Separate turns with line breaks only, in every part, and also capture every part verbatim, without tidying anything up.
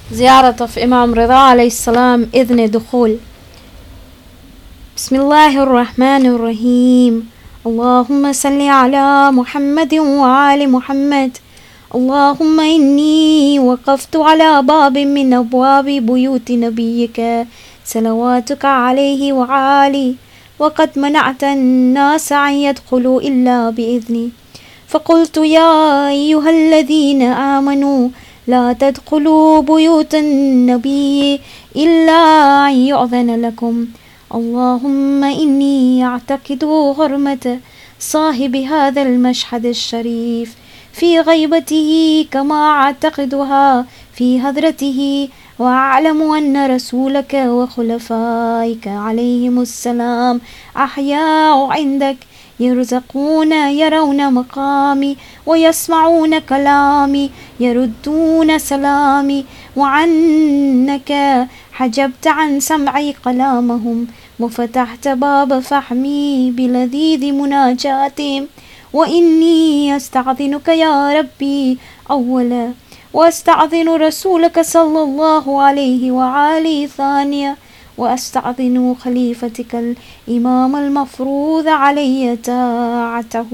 زيارة of Imam Rida عليه السلام إذن دخول. بسم الله الرحمن الرحيم. اللهم صل على محمد وآل محمد. اللهم إني وقفت على باب من أبواب بيوت نبيك صلواتك عليه وعالي، وقد منعت الناس أن يدخلوا إلا بإذني، فقلت يا أيها الذين آمنوا لا تدخلوا بيوت النبي إلا أن يؤذن لكم. اللهم إني أعتقد حرمة صاحب هذا المشهد الشريف في غيبته كما أعتقدها في حضرته، وأعلم أن رسولك وخلفائك عليهم السلام أحياء عندك يرزقون يرون مقامي ويسمعون كلامي يردون سلامي، وعنك حجبت عن سمعي كلامهم وفتحت باب فحمي بلذيذ مناجاتهم. وإني أستأذنك يا ربي أولا، وأستأذن رسولك صلى الله عليه وآله ثانيا، وأستأذن خليفتك الإمام المفروض علي طاعته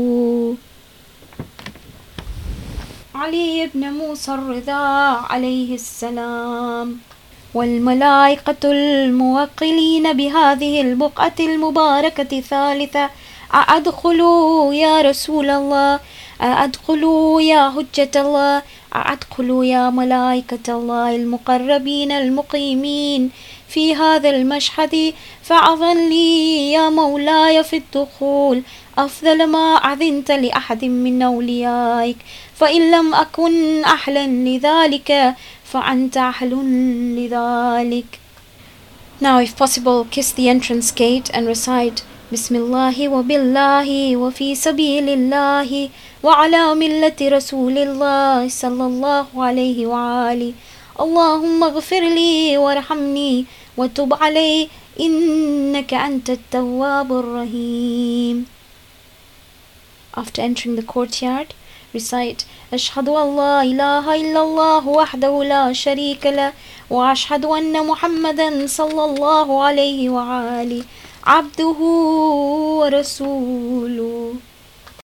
علي بن موسى الرضا عليه السلام، والملائكة الموكلين بهذه البقعة المباركة ثالثة. أأدخلوا يا رسول الله؟ أأدخلوا يا حجة الله؟ أأدخلوا يا ملائكة الله المقربين المقيمين في هذا المشهد؟ فأذن لي يا مولاي في الدخول أفضل ما أذنت لأحد من أوليائك، فإن لم أكن أهلا لذلك فأنت أهل لذلك. Now, if possible, kiss the entrance gate and recite Bismillah wa billahi wa fi sabilillahi wa ala millati rasulillah sallallahu alayhi wa ali. Allahumma ghafir li warhamni wa tub alayhi innaka anta at-tawwabur rahim. After entering the courtyard, recite Ashhadu an la ilaha illallah wahdahu la sharika lah wa ashhadu anna Muhammadan sallallahu alayhi wa ali abduhu wa rasuluhu.